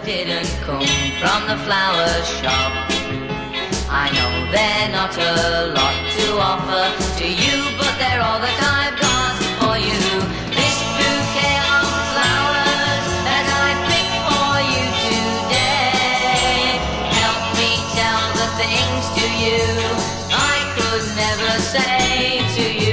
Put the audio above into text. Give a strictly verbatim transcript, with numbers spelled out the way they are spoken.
didn't come from the flower shop. I know they're not a lot to offer to you, but they're all that I've got for you. This bouquet of flowers that I picked for you today, help me tell the things to you I could never say to you.